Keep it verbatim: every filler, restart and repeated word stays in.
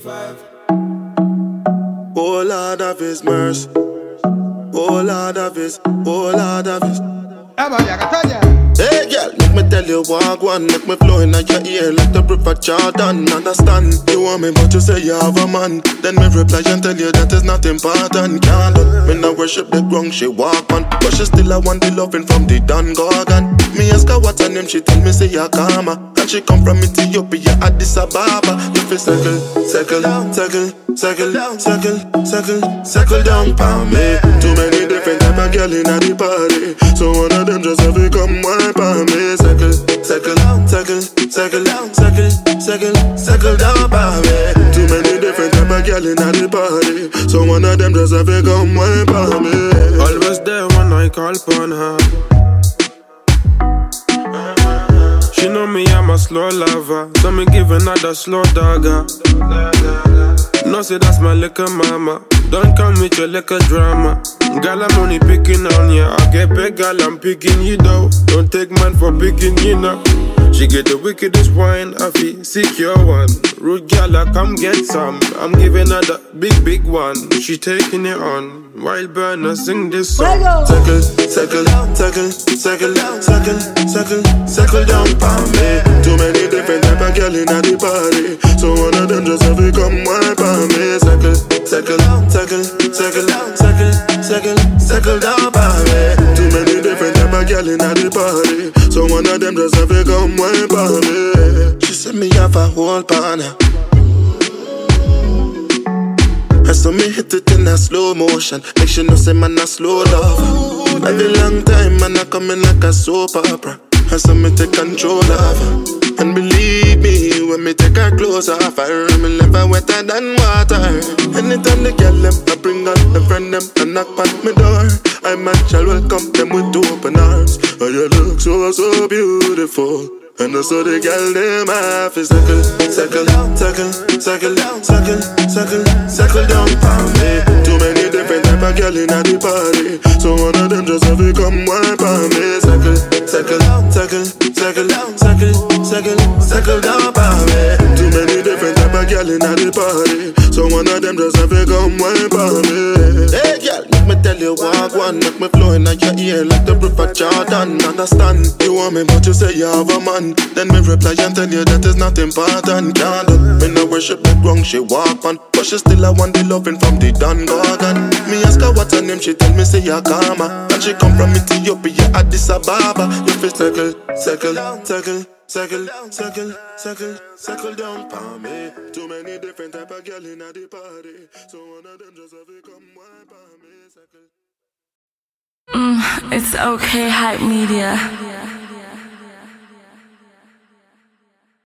Oh Lord of His mercy. Oh Lord of His, oh Lord of His. Hey girl, make me tell you walk one. Make me flow in your ear like the river Jordan. Understand, you want me but you say you have a man. Then me reply and tell you that is not important. Can't do, me no worship the ground she walk on. But she still I want the loving from the Don Gorgon. Me ask her what's her name, she tell me say ya Karma. And she come from Ethiopia, Addis Ababa. If you circle, circle, circle, circle, circle, circle, circle down for me. Too many different type of girl in the party. So one of them just have to come wine for me. Circle, circle, circle, circle, circle, circle, circle down for me. Too many different type of girl in the party. So one of them just have to come wine for me. Always there when I call upon her. She know me, I'm a slow lover. So me give another slow dagger. No say that's my liquor mama. Don't come with your liquor drama. Girl, I'm only picking on ya. I get big, girl, I'm picking you though. Don't take man for picking you know. She get the wickedest wine, I feel secure one. Rude girl, I come get some. I'm giving her the big, big one. She taking it on. Wild burner, sing this song. Circle, circle, circle, circle, circle, circle, circle down for me. Too many different type of girl in the party. So one of them just have to come wine for me. Circle, circle, circle, circle, circle, circle, circle down for me. Too many different type of girl in the party. So one of them just have to come wine for me. She said me have a whole partner. And so me hit it in a slow motion. Make sure no say man a slow love. Every long time man a coming like a soap opera. And so me take control of her. And believe me, when me take her clothes off her, me live her wetter than water. Anytime they get them, I bring out the friend them and knock on my door. I man shall welcome them with open arms. Oh, you look so, so beautiful. And also the girl them half is circle, circle, circle, circle, circle, circle, circle down for me. Too many different type of girl in the party. So one of them just have to come wine for me. Circle, circle, circle, circle, circle, circle, circle down for me. Too many different type of girl in the party. So one of them just have to come wine for me. Hey girl, make me tell you walk one. Make me flow in your ear like the river Jordan. Understand, you want me but you say you have a man. Then me reply and tell you that is not important. Can't do, me no worship the ground she walk on. But she still I want the loving from the Don Gorgon. Me ask her what's her name, she tell me say ya Karma. And she come from Ethiopia, Addis Ababa. You feel circle, circle, circle, circle, circle, circle, circle down for me. Too many different type of girl in the party. So one of them just have to come wine for me. Circle. Mm, it's okay, Hype Media.